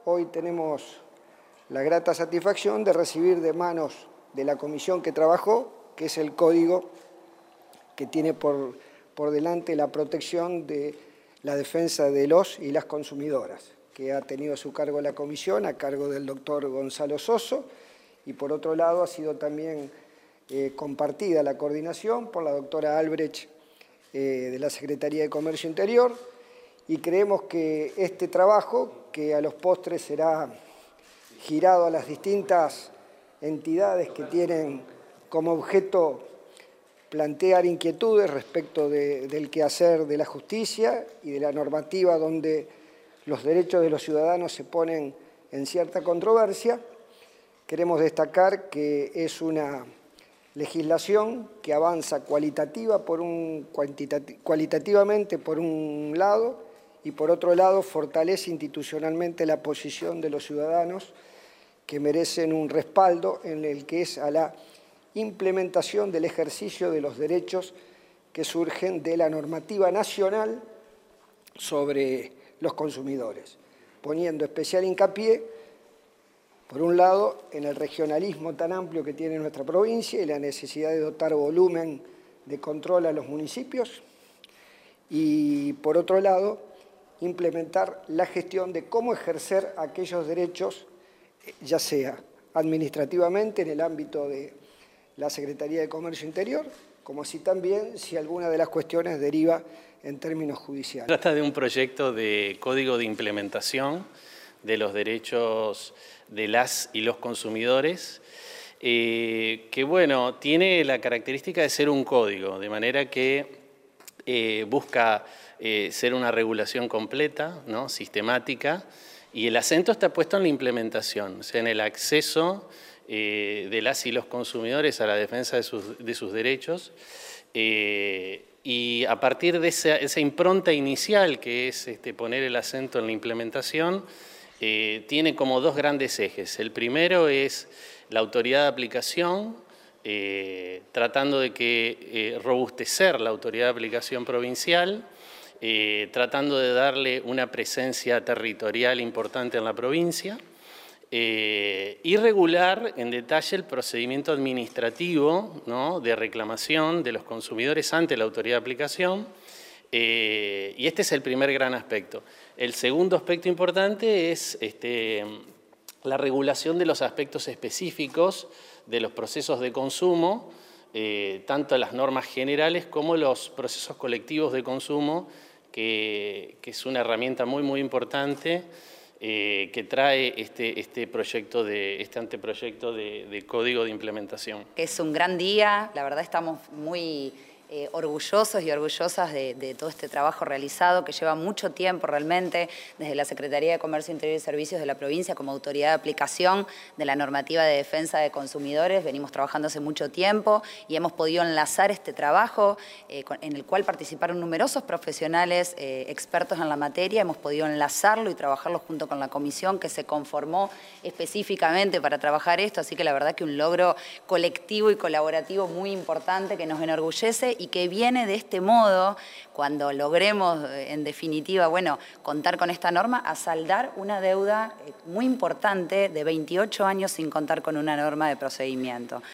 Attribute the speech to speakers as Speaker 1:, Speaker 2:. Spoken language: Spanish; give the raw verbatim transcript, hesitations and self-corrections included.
Speaker 1: hoy tenemos la grata satisfacción de recibir de manos de la comisión que trabajó, que es el código que tiene por, por delante la protección de la defensa de los y las consumidoras, que ha tenido a su cargo la comisión, a cargo del doctor Gonzalo Soso, y por otro lado ha sido también eh, compartida la coordinación por la doctora Albrecht eh, de la Secretaría de Comercio Interior, y creemos que este trabajo, que a los postres será girado a las distintas entidades que tienen como objeto plantear inquietudes respecto de, del quehacer de la justicia y de la normativa donde los derechos de los ciudadanos se ponen en cierta controversia. Queremos destacar que es una legislación que avanza cualitativa por un, cualitativamente por un lado y por otro lado fortalece institucionalmente la posición de los ciudadanos que merecen un respaldo en el que es a la implementación del ejercicio de los derechos que surgen de la normativa nacional sobre los consumidores, poniendo especial hincapié, por un lado, en el regionalismo tan amplio que tiene nuestra provincia y la necesidad de dotar volumen de control a los municipios, y por otro lado, implementar la gestión de cómo ejercer aquellos derechos, ya sea administrativamente en el ámbito de la Secretaría de Comercio Interior, como así también si alguna de las cuestiones deriva en términos judiciales.
Speaker 2: Trata de un proyecto de código de implementación de los derechos de las y los consumidores, eh, que bueno, tiene la característica de ser un código, de manera que eh, busca eh, ser una regulación completa, ¿no?, sistemática, y el acento está puesto en la implementación, o sea, en el acceso eh, de las y los consumidores a la defensa de sus, de sus derechos, eh, y a partir de esa, esa impronta inicial, que es este, poner el acento en la implementación, eh, tiene como dos grandes ejes. El primero es la autoridad de aplicación, eh, tratando de que eh, robustecer la autoridad de aplicación provincial, Eh, tratando de darle una presencia territorial importante en la provincia, eh, y regular en detalle el procedimiento administrativo, ¿no?, de reclamación de los consumidores ante la autoridad de aplicación, eh, y este es el primer gran aspecto. El segundo aspecto importante es este, la regulación de los aspectos específicos de los procesos de consumo, Eh, tanto las normas generales como los procesos colectivos de consumo, que, que es una herramienta muy, muy importante eh, que trae este, este, proyecto de, este anteproyecto de, de código de implementación.
Speaker 3: Es un gran día, la verdad estamos muy Eh, orgullosos y orgullosas de, de todo este trabajo realizado que lleva mucho tiempo realmente desde la Secretaría de Comercio Interior y Servicios de la provincia como autoridad de aplicación de la normativa de defensa de consumidores. Venimos trabajando hace mucho tiempo y hemos podido enlazar este trabajo eh, con, en el cual participaron numerosos profesionales eh, expertos en la materia. Hemos podido enlazarlo y trabajarlo junto con la comisión que se conformó específicamente para trabajar esto, así que la verdad que un logro colectivo y colaborativo muy importante que nos enorgullece y que viene de este modo, cuando logremos, en definitiva, bueno, contar con esta norma, a saldar una deuda muy importante de veintiocho años sin contar con una norma de procedimiento.